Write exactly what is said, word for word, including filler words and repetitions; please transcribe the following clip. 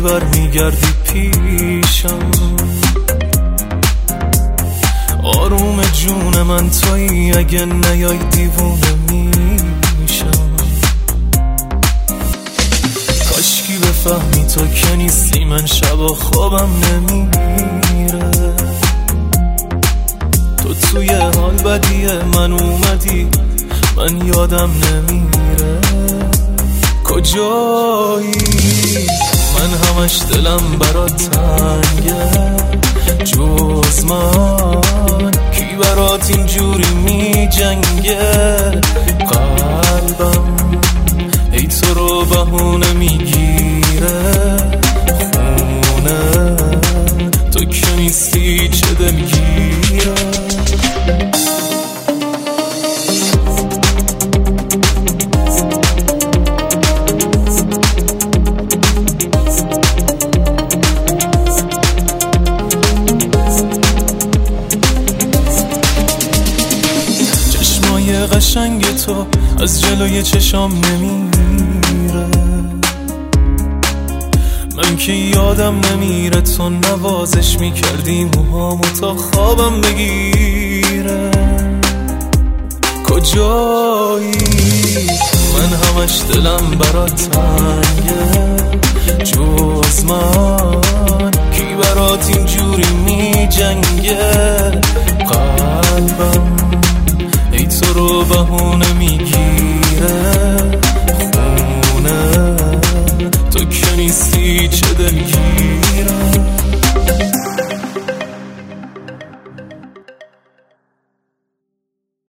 بر میگردی پیشم، آروم جون من تویی، اگه نیای دیوونه میشم. کاشکی بفهمی تو که نیستی، من شبا خوابم نمیره. تو توی حال بدیه من اومدی، من یادم نمیره. کجایی؟ من همش دلم برات تنگه، جز من کی برات اینجوری می جنگه؟ قلبم ای تو رو بهونه میگیره، خونه تو که نیستی چه دلگیره. قشنگ تو از جلوی چشام نمیره، من که یادم نمیره تو نوازش میکردی موهامو تا خوابم بگیره. کجایی؟ من همش دلم برات تنگه، جز من کی برات اینجوری می جنگه؟